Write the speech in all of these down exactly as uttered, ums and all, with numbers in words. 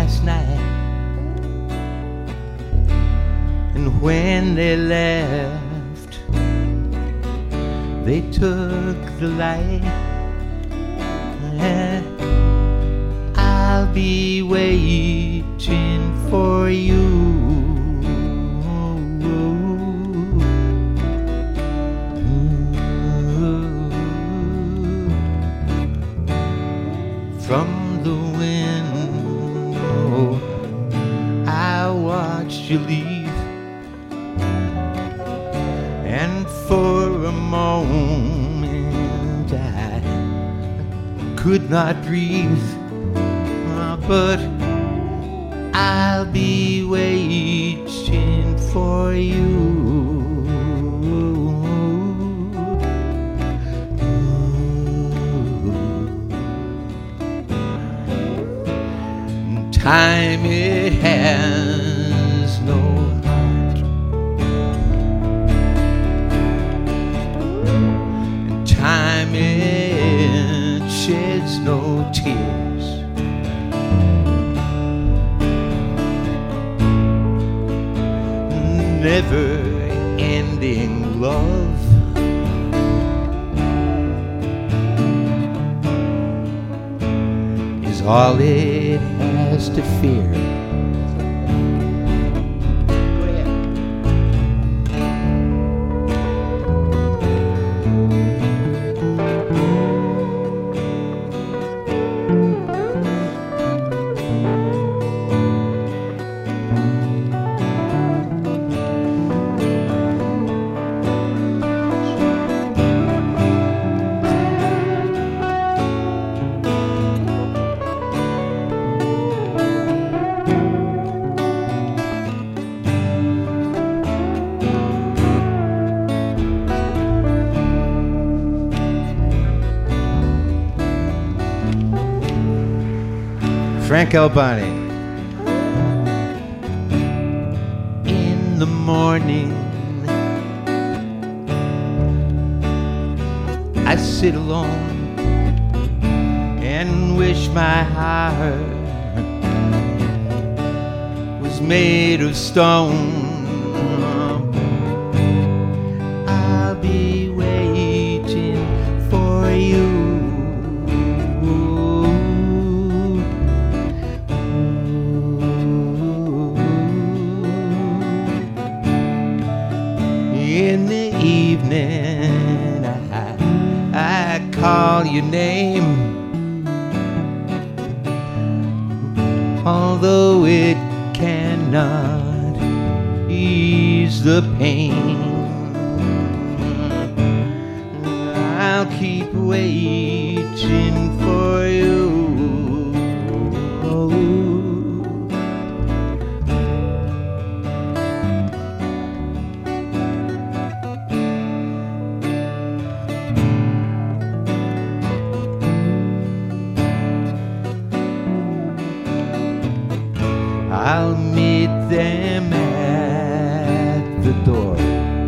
last night, and when they left, they took the light. I'll be waiting for you. From the window, I watched you leave, and for a moment I could not breathe. But I'll be waiting for you. Time, it has no heart, and time, it sheds no tears. Never-ending love is all it has to fear. Frank Albani. In the morning, I sit alone and wish my heart was made of stone. I'll be waiting for you. In the evening, I, I call your name, although it cannot ease the pain. I'll keep waiting for you. I'll meet them at the door.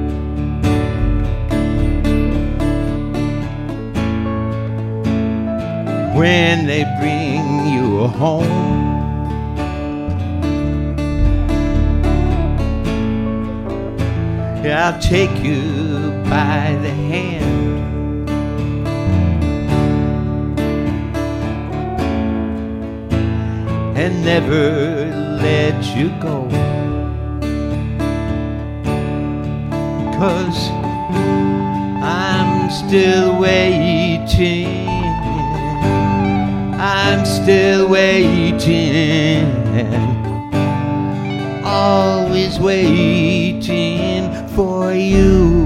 When they bring you home, I'll take you by the hand and never let you go, 'cause I'm still waiting, I'm still waiting, always waiting for you.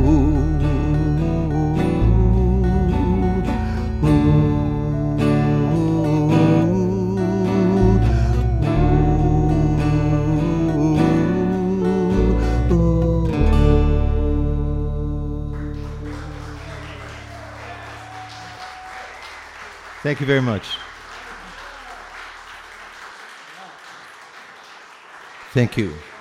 Thank you very much. Thank you.